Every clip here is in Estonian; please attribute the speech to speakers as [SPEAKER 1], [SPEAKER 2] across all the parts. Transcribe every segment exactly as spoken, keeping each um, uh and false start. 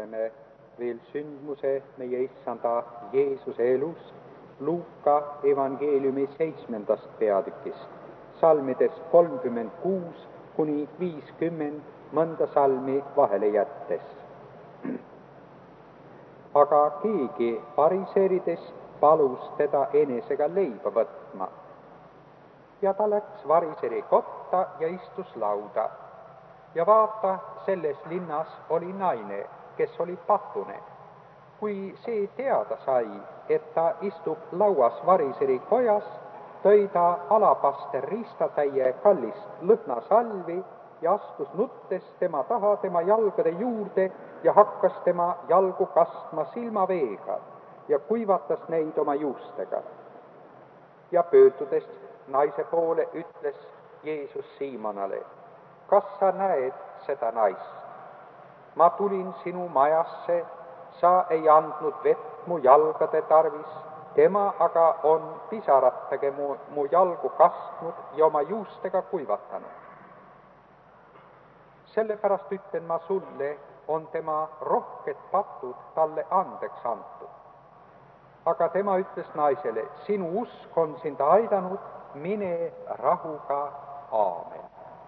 [SPEAKER 1] loeme veel sündmuse meie issanda Jeesuse elust Luuka evangeeliumi seitsmendast peatükist, salmidest kolmkümmend kuus kuni viiskümmend, mõnda salmi vahele jättes. Aga keegi variseeridest palus teda enesega leiba võtma. Ja ta läks variseri kotta ja istus lauda. Ja vaata, selles linnas oli naine, kes oli patune. Kui see teada sai, et ta istub lauas variseri kojas, tõi ta alapaster riistatäie kallist lõhnasalvi ja astus nuttes tema taha tema jalgade juurde ja hakkas tema jalgu kastma silmaveega ja kuivatas neid oma juustega. Ja pöördudes naise poole ütles Jeesus Siimonale: kas sa näed seda naist? Ma tulin sinu majasse, sa ei andnud vett mu jalgade tarvis, tema aga on pisaratega mu, mu jalgu kastnud ja oma juustega kuivatanud. Sellepärast ütlen ma sulle, on tema rohked patud talle andeks antud. Aga tema ütles naisele: sinu usk on sind aidanud, mine rahuga, aamen.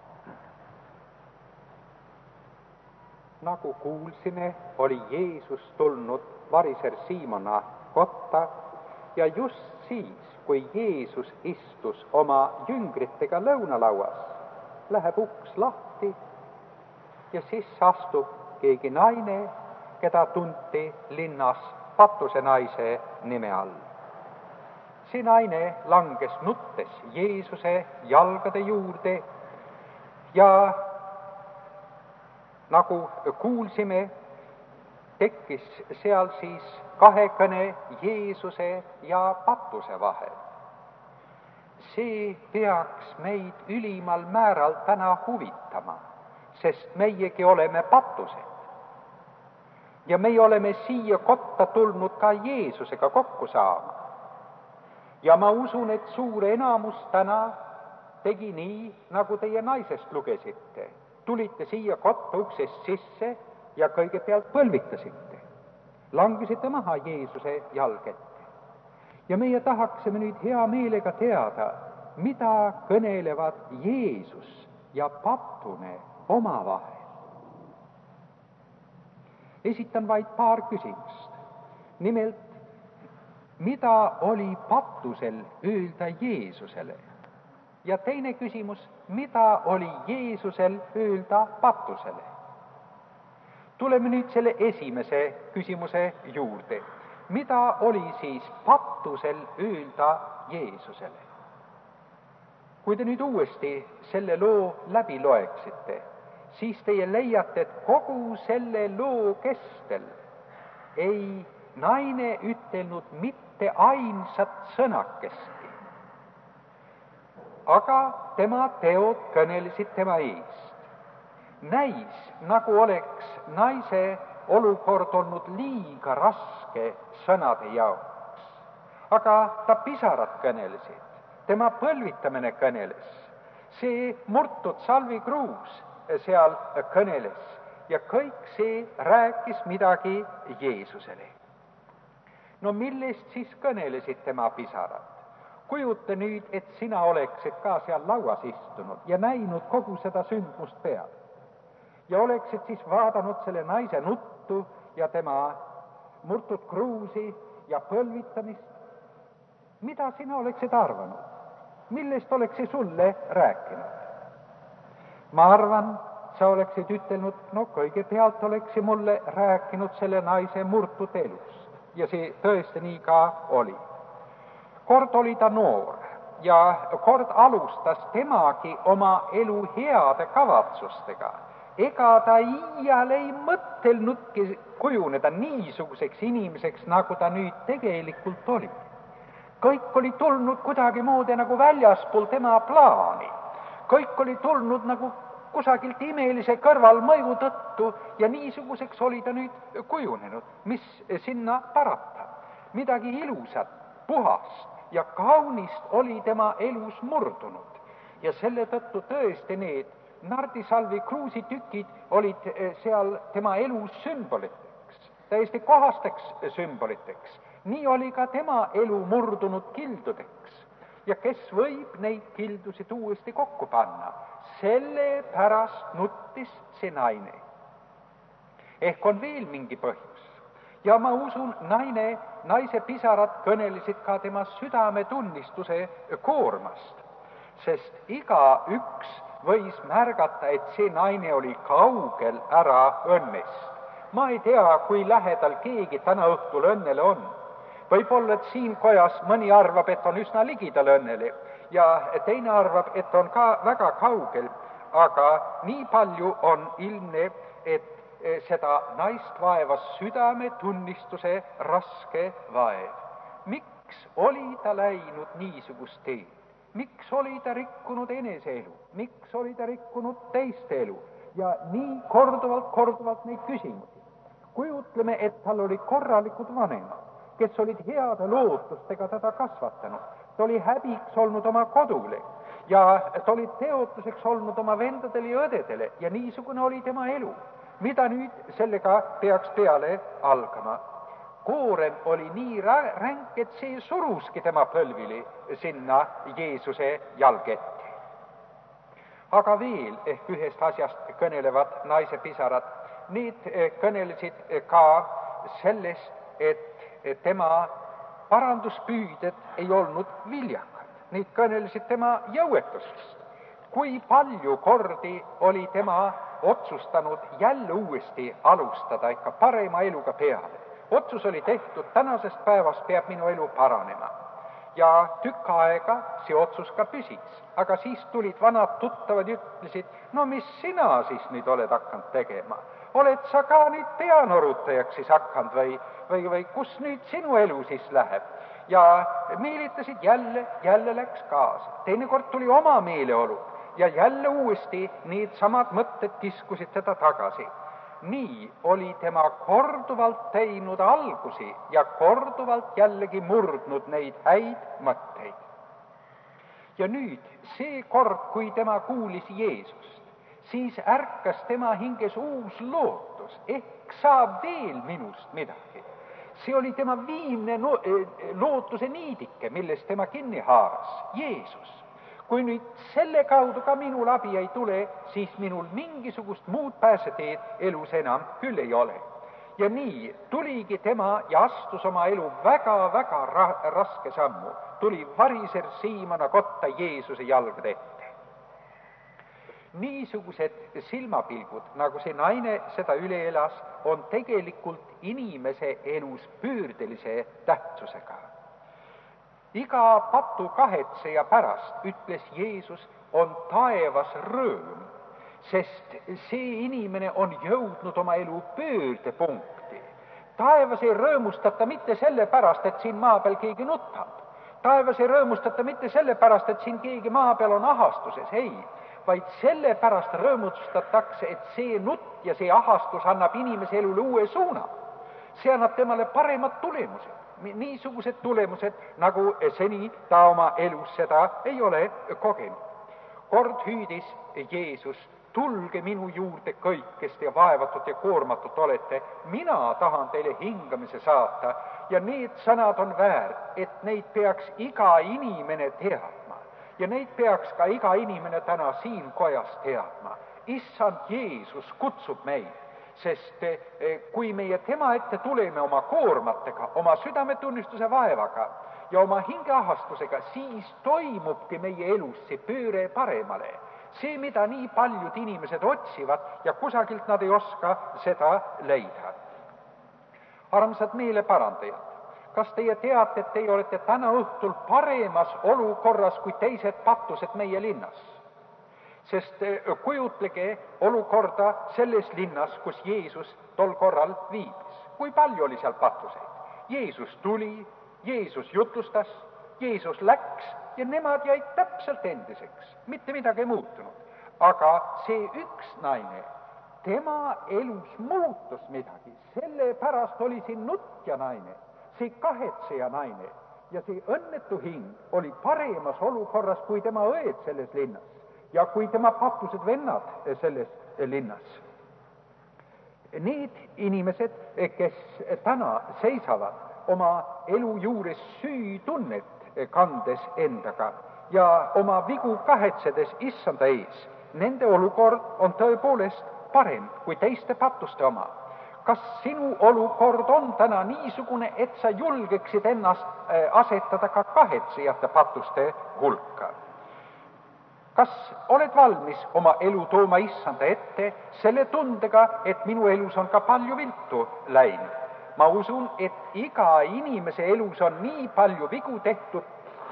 [SPEAKER 1] Nagu kuulsime, oli Jeesus tulnud variser Siimona kotta ja just siis, kui Jeesus istus oma jüngritega lõunalauas, läheb uks lahti ja sisse astub keegi naine, keda tunti linnas patuse naise nime all. See naine langes nuttes Jeesuse jalgade juurde ja nagu kuulsime, tekkis seal siis kahekõne Jeesuse ja patuse vahel. See peaks meid ülimal määral täna huvitama, sest meiegi oleme patused. Ja meie oleme siia kotta tulnud ka Jeesusega kokku saama. Ja ma usun, et suur enamus täna tegi nii, nagu teie naisest lugesite. Tulite siia kotta uksest sisse ja kõigepealt põlvitasite. Langesite maha Jeesuse jalgette. Ja meie tahaksime nüüd hea meelega teada, mida kõnelevad Jeesus ja patune omavahel. Esitan vaid paar küsimust. Nimelt, mida oli patusel öelda Jeesusele? Ja teine küsimus, mida oli Jeesusel öelda patusele? Tuleme nüüd selle esimese küsimuse juurde. Mida oli siis patusel öelda Jeesusele? Kui te nüüd uuesti selle loo läbi loeksite, siis teie leiate, et kogu selle loo kestel ei naine ütelnud mitte ainsat sõnakestki. Aga tema teod kõnelesid tema eest. Näis, nagu oleks naise olukord olnud liiga raske sõnade jaoks. Aga ta pisarad kõnelesid, tema põlvitamine kõneles, see murtud salvikruus seal kõneles ja kõik see rääkis midagi Jeesusele. No millest siis kõnelesid tema pisarad? Kujuta nüüd, et sina oleksid ka seal lauas istunud ja näinud kogu seda sündmust peal. Ja oleksid siis vaadanud selle naise nuttu ja tema murtud kruusi ja põlvitamist. Mida sina oleksid arvanud? Millest oleksid sulle rääkinud? Ma arvan, sa oleksid ütelnud, no kõigepealt oleksi mulle rääkinud selle naise murtud elust. Ja see tõesti nii ka oli. Kord oli ta noor ja kord alustas temagi oma elu heade kavatsustega. Ega ta iial ei mõtelnudki kujuneda niisuguseks inimeseks, nagu ta nüüd tegelikult oli. Kõik oli tulnud kuidagi moodi nagu väljaspool tema plaani. Kõik oli tulnud nagu kusagilt imelise kõrvalmõju tõttu ja niisuguseks oli ta nüüd kujunenud, mis sinna parata. Midagi ilusat, puhast ja kaunist oli tema elus murdunud ja selle tõttu tõesti need nardisalvi kruusitükid olid seal tema elus sümboliteks. täiesti kohasteks sümboliteks. Nii oli ka tema elu murdunud kildudeks. Ja kes võib neid kildusid uuesti kokku panna? Selle pärast nuttis see naine. Ehk on veel mingi põhjus. Ja ma usun, naine, naise pisarad kõnelesid ka tema südametunnistuse koormast, sest iga üks võis märgata, et see naine oli kaugel ära õnnest. Ma ei tea, kui lähedal keegi täna õhtul õnnele on. Võib-olla, et siin kojas mõni arvab, et on üsna ligidal õnnele ja teine arvab, et on ka väga kaugel, aga nii palju on ilmne, et seda naist vaevas südametunnistuse raske vaev. Miks oli ta läinud niisugust teed? Miks oli ta rikkunud eneseelu? Miks oli ta rikkunud teiste elu? Ja nii korduvalt, korduvalt neid küsimusi. Kujutleme, et tal oli korralikud vanemad, kes olid heade lootustega teda kasvatanud. Ta oli häbiks olnud oma kodule ja ta oli teotuseks olnud oma vendadele ja õdedele ja niisugune oli tema elu. Mida nüüd sellega peaks peale algama? Koorem oli nii ränk, et see suruski tema põlvili sinna Jeesuse jalgette. Aga veel ehk ühest asjast kõnelevad naise pisarad. Need kõnelesid ka sellest, et tema paranduspüüded ei olnud viljakad. Need kõnelesid tema jõuetusest. Kui palju kordi oli tema otsustanud jälle uuesti alustada ikka parema eluga peale. Otsus oli tehtud, tänasest päevast peab minu elu paranema. Ja tükk aega see otsus ka püsis. Aga siis tulid vanad tuttavad ja ütlesid, no mis sina siis nüüd oled hakanud tegema? Oled sa ka nüüd peanorutajaks siis hakanud või, või, või kus nüüd sinu elu siis läheb? Ja meelitasid jälle, jälle läks kaasa. Teinekord tuli oma meeleolu ja jälle uuesti need samad mõtted kiskusid teda tagasi. Nii oli tema korduvalt teinud algusi ja korduvalt jällegi murdnud neid häid mõtteid. Ja nüüd, see kord, kui tema kuulis Jeesust, siis ärkas tema hinges uus lootus, ehk saab veel minust midagi. See oli tema viimne no- lootuse niidike, millest tema kinni haaras, Jeesus. Kui nüüd selle kaudu ka minul abi ei tule, siis minul mingisugust muud pääseteed elus enam küll ei ole. Ja nii tuligi tema ja astus oma elu väga-väga ra- raske sammu. Tuli variser siimana kotta Jeesuse jalgade ette. Niisugused silmapilgud, nagu see naine seda üle elas, on tegelikult inimese elus pöördelise tähtsusega. Iga patu kahetseja pärast, ütles Jeesus, on taevas rõõm, sest see inimene on jõudnud oma elu pöördepunkti. Taevas ei rõõmustata mitte selle pärast, et siin maa peal keegi nutab. Taevas ei rõõmustata mitte selle pärast, et siin keegi maa peal on ahastuses, ei, vaid selle pärast rõõmustatakse, et see nutt ja see ahastus annab inimese elule uue suuna. See annab temale paremad tulemused. Niisugused tulemused, nagu seni ta oma elus seda ei ole kogenud. Kord hüüdis Jeesus, tulge minu juurde kõik, kes te vaevatud ja koormatud olete, mina tahan teile hingamise saata ja need sõnad on väärt, et neid peaks iga inimene teadma ja neid peaks ka iga inimene täna siin kojas teadma. Issand Jeesus kutsub meid. Sest kui meie tema ette tuleme oma koormatega, oma südametunnistuse vaevaga ja oma hingeahastusega, siis toimubki meie elus see pööre paremale. See, mida nii paljud inimesed otsivad ja kusagilt nad ei oska seda leida. Armsad meeleparandajad, kas teie teate, et teie olete täna õhtul paremas olukorras kui teised patused meie linnas? Sest kujutlege olukorda selles linnas, kus Jeesus tol korral viibis. Kui palju oli seal patuseid? Jeesus tuli, Jeesus jutlustas, Jeesus läks ja nemad jäid täpselt endiseks. Mitte midagi ei muutunud. Aga see üks naine, tema elus muutus midagi. Sellepärast oli see nutja naine, see kahetseja naine ja see õnnetu hing oli paremas olukorras kui tema õed selles linnas. Ja kui tema patused vennad selles linnas. Need inimesed, kes täna seisavad oma elu juures süütunnet kandes endaga ja oma vigu kahetsedes issanda ees, nende olukord on tõepoolest parem kui teiste patuste oma. Kas sinu olukord on täna niisugune, et sa julgeksid ennast asetada ka kahetsejate patuste hulka? Kas oled valmis oma elu tooma issanda ette selle tundega, et minu elus on ka palju viltu läinud? Ma usun, et iga inimese elus on nii palju vigu tehtud,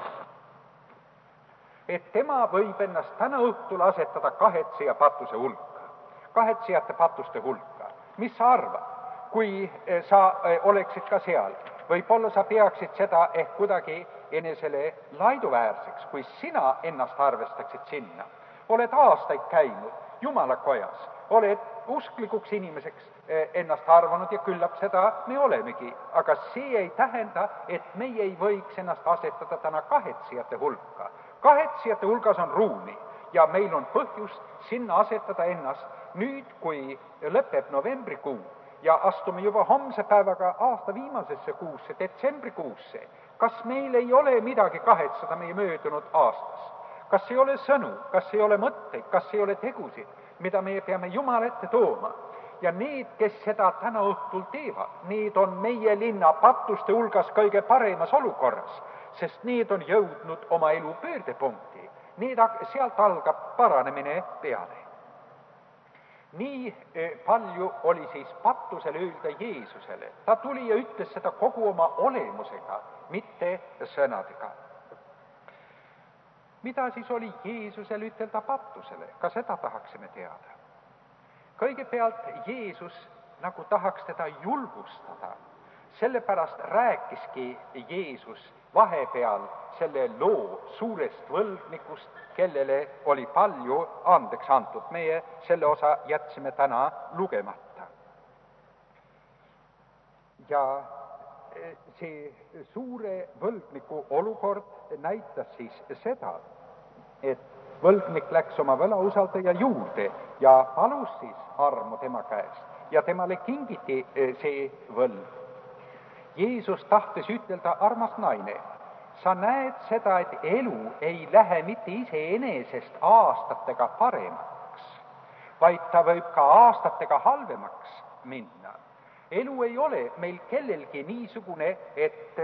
[SPEAKER 1] et tema võib ennast täna õhtul asetada kahetseja patuse hulka, kahetsejate patuste hulka. Mis sa arvad, kui sa oleksid ka seal? Võib-olla sa peaksid seda ehk kuidagi enesele laiduväärseks, kui sina ennast arvestaksid sinna. Oled aastaid käinud Jumala kojas, oled usklikuks inimeseks ennast arvanud ja küllap seda me olemegi, aga see ei tähenda, et meie ei võiks ennast asetada täna kahetsejate hulka. Kahetsejate hulgas on ruumi ja meil on põhjust sinna asetada ennast nüüd, kui lõpeb novembrikuu ja astume juba homse päevaga aasta viimasesse kuusse, detsembrikuusse. Kas meil ei ole midagi kahetseda meie möödunud aastas? Kas ei ole sõnu, kas ei ole mõtteid, kas ei ole tegusid, mida meie peame Jumala ette tooma? Ja need, kes seda täna õhtul teevad, need on meie linna patuste hulgas kõige paremas olukorras, sest need on jõudnud oma elu pöördepunkti. Need, sealt algab paranemine peale. Nii palju oli siis patusel öelda Jeesusele. Ta tuli ja ütles seda kogu oma olemusega, mitte sõnadega. Mida siis oli Jeesusel ütelda patusele? Ka seda tahaksime teada. Kõigepealt Jeesus nagu tahaks teda julgustada. Sellepärast rääkiski Jeesus vahepeal selle loo suurest võlgnikust, kellele oli palju andeks antud. Meie selle osa jätsime täna lugemata. Ja see suure võlgniku olukord näitas siis seda, et võlgnik läks oma võlausaldaja juurde ja palus siis armu tema käest ja temale kingiti see võlg. Jeesus tahtis ütelda, armas naine, sa näed seda, et elu ei lähe mitte iseenesest aastatega paremaks, vaid ta võib ka aastatega halvemaks minna. Elu ei ole meil kellelgi niisugune, et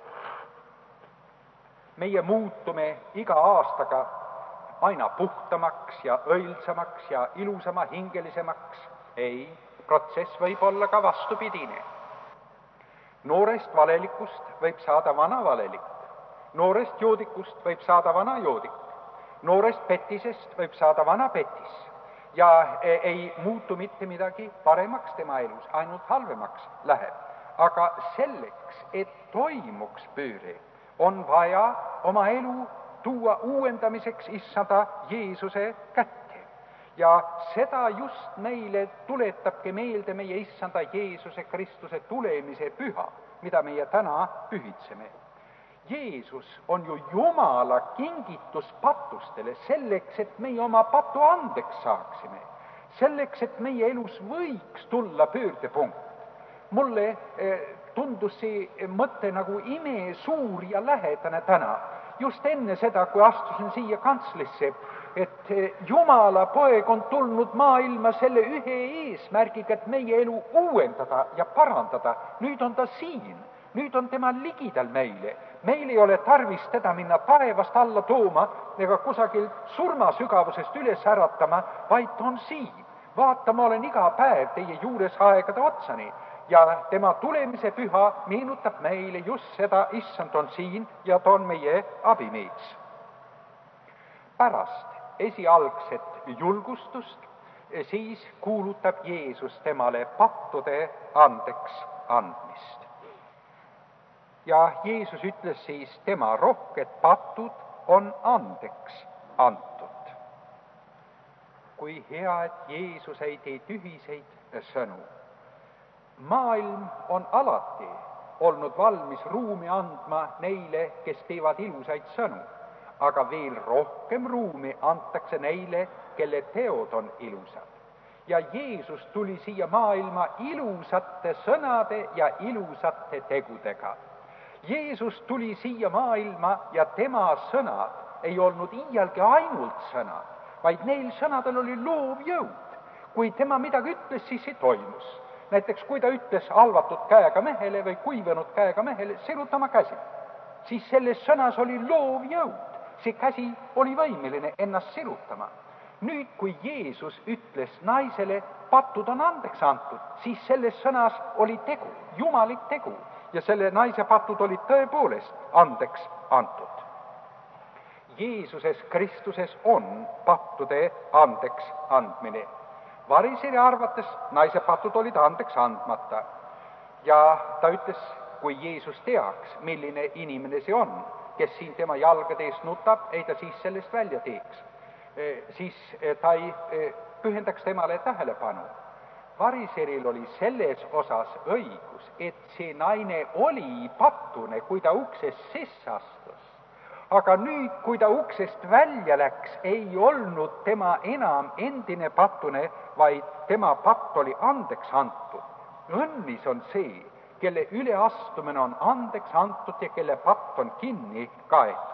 [SPEAKER 1] meie muutume iga aastaga aina puhtamaks ja õilsamaks ja ilusama hingelisemaks. Ei, protsess võib olla ka vastupidine. Noorest valelikust võib saada vana valelik. Noorest joodikust võib saada vana joodik. Noorest petisest võib saada vana petis. Ja ei muutu mitte midagi paremaks tema elus, ainult halvemaks läheb. Aga selleks, et toimuks pööre, on vaja oma elu tuua uuendamiseks issanda Jeesuse kätte. Ja seda just meile tuletabki meelde meie issanda Jeesuse Kristuse tulemise püha, mida meie täna pühitseme. Jeesus on ju Jumala kingitus patustele selleks, et meie oma patu andeks saaksime. Selleks, et meie elus võiks tulla pöördepunkt. Mulle tundus see mõte nagu ime suur ja lähedane täna. Just enne seda, kui astusin siia kantslisse, et Jumala poeg on tulnud maailma selle ühe eesmärgiga, et meie elu uuendada ja parandada. Nüüd on ta siin, nüüd on tema ligidal meile. Meil ei ole tarvis teda minna taevast alla tooma ega kusagil surmasügavusest üles äratama, vaid on siin. Vaata, ma olen iga päev teie juures aegade otsani ja tema tulemise püha meenutab meile just seda, issand on siin ja ta on meie abimees. Pärast esialgset julgustust, siis kuulutab Jeesus temale pattude andeks andmist. Ja Jeesus ütles siis, tema rohked patud on andeks antud. Kui hea, et Jeesus ei tee tühiseid sõnu. Maailm on alati olnud valmis ruumi andma neile, kes teevad ilusaid sõnu. Aga veel rohkem ruumi antakse neile, kelle teod on ilusad. ja Jeesus tuli siia maailma ilusate sõnade ja ilusate tegudega. Jeesus tuli siia maailma ja tema sõnad ei olnud iialgi ainult sõnad, vaid neil sõnadel oli loov jõud. Kui tema midagi ütles, siis see toimus. Näiteks kui ta ütles halvatud käega mehele või kuivanud käega mehele, sirutama käsi, siis selles sõnas oli loov jõud. See käsi oli võimeline ennast sirutama. Nüüd, kui Jeesus ütles naisele, patud on andeks antud, siis selles sõnas oli tegu, jumalik tegu, ja selle naise patud olid tõepoolest andeks antud. Jeesuses Kristuses on pattude andeks andmine. Variseri arvates naise patud olid andeks andmata. Ja ta ütles, kui Jeesus teaks, milline inimene see on, kes siin tema jalgade ees nutab, ei ta siis sellest välja teeks. Siis ta ei pühendaks temale tähelepanu. Variseril oli selles osas õigus, et see naine oli pattune, kui ta uksest sisse astus. Aga nüüd, kui ta uksest välja läks, ei olnud tema enam endine pattune, vaid tema patt oli andeks antud. Õnnis on see, kelle üleastumine on andeks antud ja kelle patt on kinni kaetud.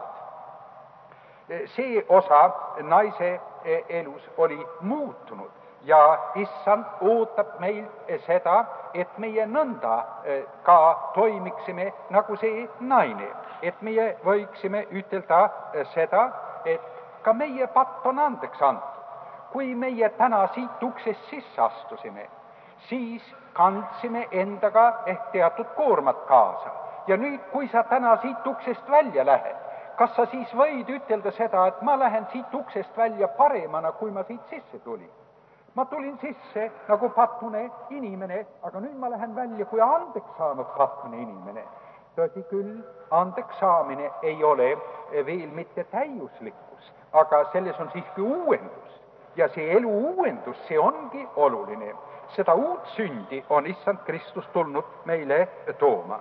[SPEAKER 1] See osa naise elus oli muutunud ja issand ootab meilt seda, et meie nõnda ka toimiksime nagu see naine, et meie võiksime ütelda seda, et ka meie patt on andeks antud. Kui meie täna siit uksest sisse astusime, siis kandsime endaga ehk teatud koormat kaasa. Ja nüüd, kui sa täna siit uksest välja lähed, kas sa siis võid ütelda seda, et ma lähen siit uksest välja paremana, kui ma siit sisse tulin? Ma tulin sisse nagu pattune inimene, aga nüüd ma lähen välja kui andeks saanud pattune inimene. Tõsi küll, andeks saamine ei ole veel mitte täiuslikkus, aga selles on siiski uuendus. Ja see elu uuendus, see ongi oluline. Seda uut sündi on issand Kristus tulnud meile tooma.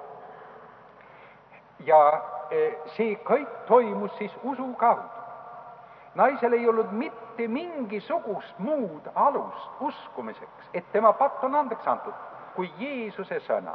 [SPEAKER 1] Ja see kõik toimus siis usu kaudu. Naisel ei olnud mitte mingisugust muud alust uskumiseks, et tema patt on andeks antud, kui Jeesuse sõna.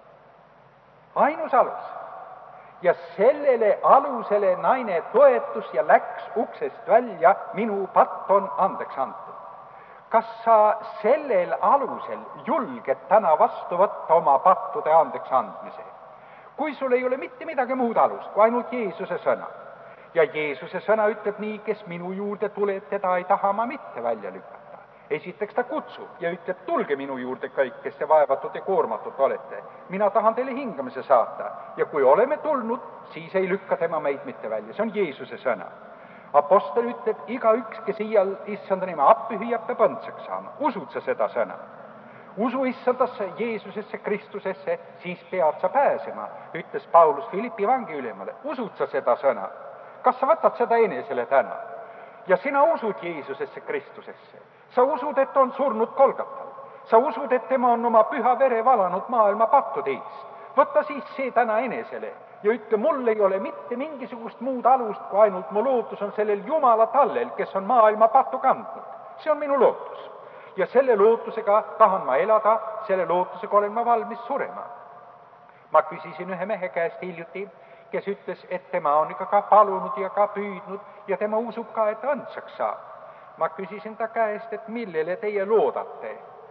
[SPEAKER 1] Ainus alus. Ja sellele alusele naine toetus ja läks uksest välja, minu patt on andeks antud. Kas sa sellel alusel julged täna vastu võtta oma pattude andeks andmise? Kui sul ei ole mitte midagi muud alust, kui ainult Jeesuse sõna. Ja Jeesuse sõna ütleb nii, kes minu juurde tuleb, teda ei taha ma mitte välja lükata. Esiteks ta kutsub ja ütleb, tulge minu juurde kõik, kes te vaevatud ja koormatud olete. Mina tahan teile hingamise saata. Ja kui oleme tulnud, siis ei lükka tema meid mitte välja. See on Jeesuse sõna. Apostel ütleb, igaüks, kes iial issanda nime appi hüüab, peab õndsaks saama. Usud sa seda sõna? Usu issandasse, Jeesusesse, Kristusesse, siis pead sa pääsema, ütles Paulus Filippi vangi ülemale. Usud sa seda sõna? Kas sa võtad seda enesele täna? Ja sina usud Jeesusesse, Kristusesse. Sa usud, et on surnud Kolgatal. Sa usud, et tema on oma püha vere valanud maailma pattude eest. Võta siis see täna enesele ja ütle, mul ei ole mitte mingisugust muud alust, kui ainult mu lootus on sellel Jumala tallel, kes on maailma pattu kandnud. See on minu lootus. Ja selle lootusega tahan ma elada, selle lootusega olen ma valmis surema. Ma küsisin ühe mehe käest hiljuti, kes ütles, et tema on ikka ka palunud ja ka püüdnud ja tema usub ka, et õndsaks saab. Ma küsisin ta käest, et millele teie loodate,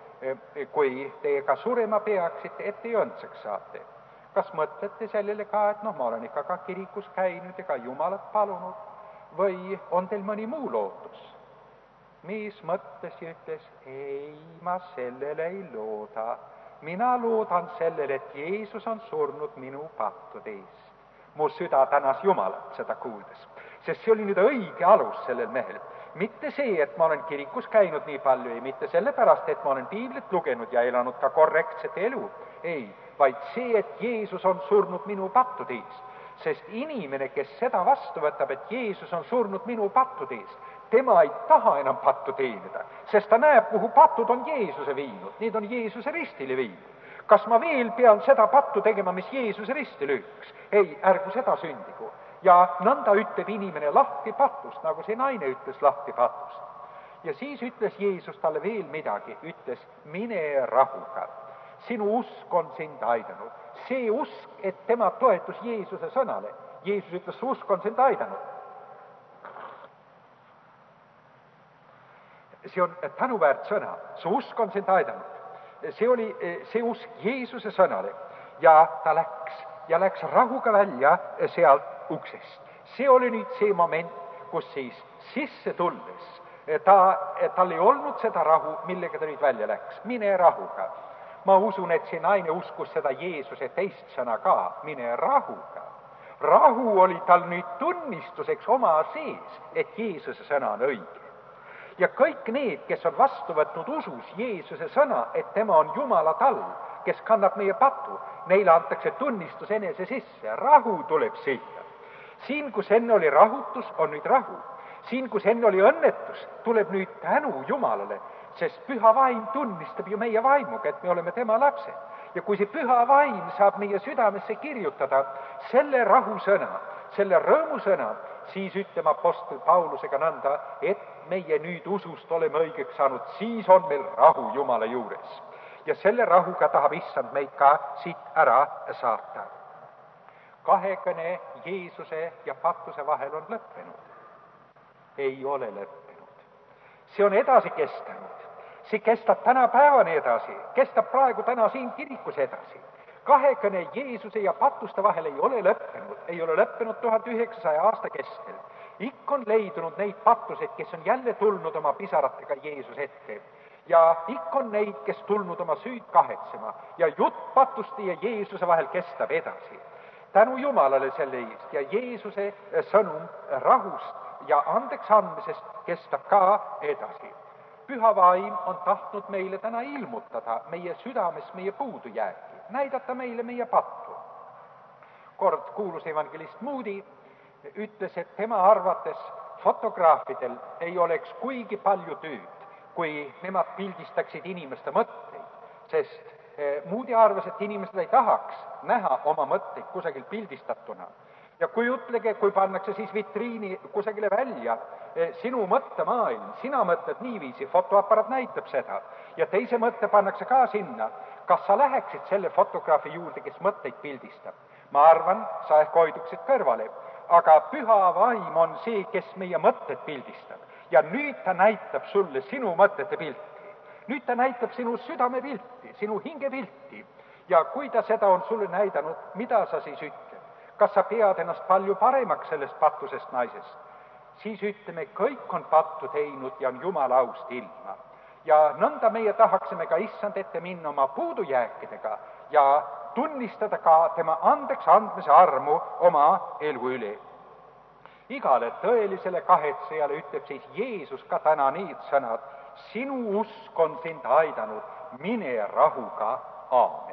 [SPEAKER 1] kui teie ka surema peaksite, et teie õndsaks saate. Kas mõtlete sellele ka, et noh, ma olen ikka ka kirikus käinud ja ka Jumalat palunud, või on teil mõni muu lootus? Mees mõtles ja ütles, ei, ma sellele ei looda. Mina loodan sellele, et Jeesus on surnud minu pattude eest. Mu süda tänas Jumalat seda kuuldes, sest see oli nüüd õige alus sellel mehel. Mitte see, et ma olen kirikus käinud nii palju, ei mitte sellepärast, et ma olen piiblit lugenud ja elanud ka korrektset elu, ei, vaid see, et Jeesus on surnud minu pattude eest. Sest inimene, kes seda vastu võtab, et Jeesus on surnud minu pattude eest, tema ei taha enam pattu teenida, sest ta näeb, kuhu patud on Jeesuse viinud, need on Jeesuse ristile viinud. Kas ma veel pean seda pattu tegema, mis Jeesuse ristile üks? Ei, ärgu seda sündigu. Ja nõnda ütleb inimene lahti patust, nagu see naine ütles lahti patust. ja siis ütles Jeesus talle veel midagi, ütles, mine rahuga. Sinu usk on sind aidanud. See usk, et tema toetus Jeesuse sõnale. Jeesus ütles, su usk on sind aidanud. See on tänuväärt sõna, su usk on sind aidanud. See oli see usk Jeesuse sõnale ja ta läks ja läks rahuga välja sealt uksest. See oli nüüd see moment, kus siis sisse tulles ta, tal ei olnud seda rahu, millega ta nüüd välja läks. Mine rahuga. Ma usun, et see naine uskus seda Jeesuse teist sõna ka, mine rahuga. Rahu oli tal nüüd tunnistuseks oma sees, et Jeesuse sõna on õige. Ja kõik need, kes on vastu võtnud usus Jeesuse sõna, et tema on Jumala tall, kes kannab meie patu, neile antakse tunnistus enese sisse. Rahu tuleb siia. Siin, kus enne oli rahutus, on nüüd rahu. Siin, kus enne oli õnnetus, tuleb nüüd tänu Jumalale, sest püha vaim tunnistab ju meie vaimuga, et me oleme tema lapsed. Ja kui see püha vaim saab meie südamesse kirjutada selle rahusõna, selle rõõmusõna, siis ütleme apostel Paulusega nõnda, et meie nüüd usust oleme õigeks saanud, siis on meil rahu Jumala juures. Ja selle rahuga tahab issand meid ka siit ära saata. Kahekõne Jeesuse ja patuse vahel on lõppenud. Ei ole lõppenud. See on edasi kestanud. See kestab täna päevani edasi, kestab praegu täna siin kirikus edasi. Kahekõne Jeesuse ja patuste vahel ei ole lõppenud, ei ole lõppenud tuhat üheksasaja aasta kestel. Ikka on leidunud neid patused, kes on jälle tulnud oma pisaratega Jeesuse ette. Ja ikka on neid, kes tulnud oma süüd kahetsema. Ja jutt patuste ja Jeesuse vahel kestab edasi. Tänu Jumalale selle eest ja Jeesuse sõnum rahust ja andeks andmisest kestab ka edasi. Püha vaim on tahtnud meile täna ilmutada meie südames meie puudujääki, näidata meile meie pattu. Kord kuulus evangelist Moody, ütles, et tema arvates fotograafidel ei oleks kuigi palju tööd, kui nemad pildistaksid inimeste mõtteid, sest Moody arvas, et inimesed ei tahaks näha oma mõtteid kusagil pildistatuna. Ja kui ütlege, kui pannakse siis vitriini kusagile välja sinu mõttemaailm, sina mõtled niiviisi, fotoaparaat näitab seda, ja teise mõtte pannakse ka sinna, kas sa läheksid selle fotograafi juurde, kes mõtteid pildistab? Ma arvan, sa ehk hoiduksid kõrvale, aga püha vaim on see, kes meie mõtted pildistab. Ja nüüd ta näitab sulle sinu mõtete pilti. Nüüd ta näitab sinu südame pilti, sinu hinge pilti. Ja kui ta seda on sulle näidanud, mida sa siis ütled? Kas sa pead ennast palju paremaks sellest patusest naisest? Siis ütleme, kõik on pattu teinud ja on Jumala aust ilma. Ja nõnda meie tahaksime ka issand ette minna oma puudujääkidega ja tunnistada ka tema andeks andmise armu oma elu üle. Igale tõelisele kahetsejale ütleb siis Jeesus ka täna need sõnad, sinu usk on sind aidanud, mine rahuga, aamen.